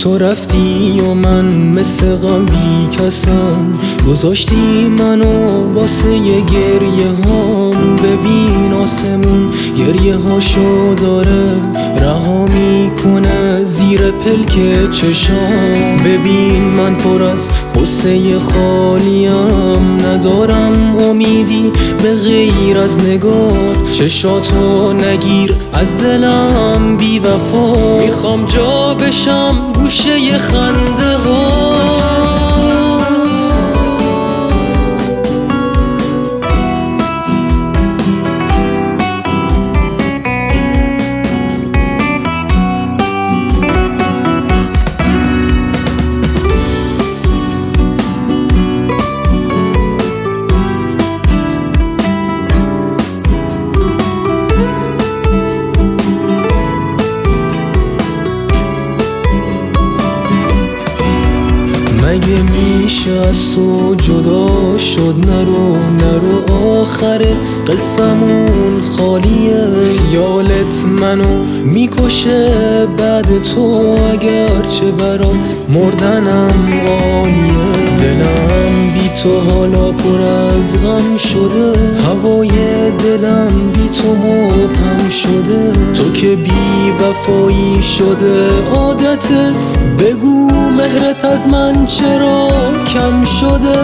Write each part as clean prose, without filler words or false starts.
تو رفتی و من مثل غم بی کسم، گذاشتی منو واسه ی گریه هام. ببین آسمون گریه هاشو داره رها میکنه زیر پلک چشام. ببین من پر از قصه خالیم، ندارم امیدی به غیر از نگات. چشاتو نگیر از دلم بی وفا، میخوام جا بشم گوشه ی خنده هات. مگه میشه از تو جدا شد؟ نرو آخر قصمون خالیه. خیالت منو میکشه بعد تو، اگرچه برات مردنم غالیه. دلم بی تو حالا پر از غم شده، هوای دلم بی تو مبهم شده. تو که بی وفایی شده عادتت، بگو مهرت از من چرا کم شده؟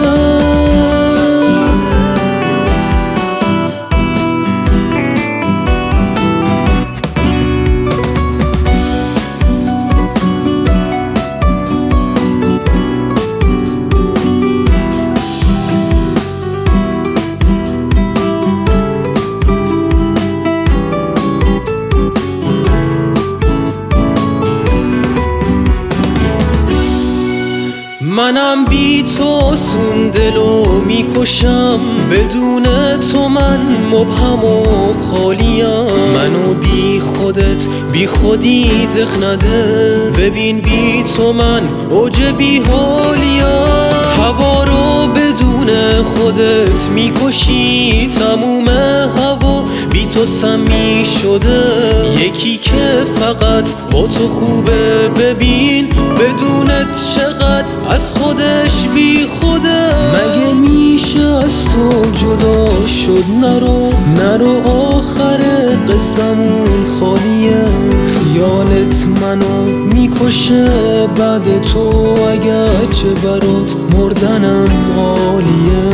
منم بی تو سون دلو میکشم، بدون تو من مبهم و خالیم. منو بی خودت بی خودی دق نده، ببین بی تو من اوج بی حالیم. هوا رو بدون خودت میکشی، تموم هوا بی تو سمی شده. یکی که فقط با تو خوبه، ببین بدونت چقدر از خودش بی خوده. مگه میشه از تو جدا شد؟ نرو آخر قصمون خالیه. خیالت منو میکشه بعد تو، اگرچه برات مردنم عالیه.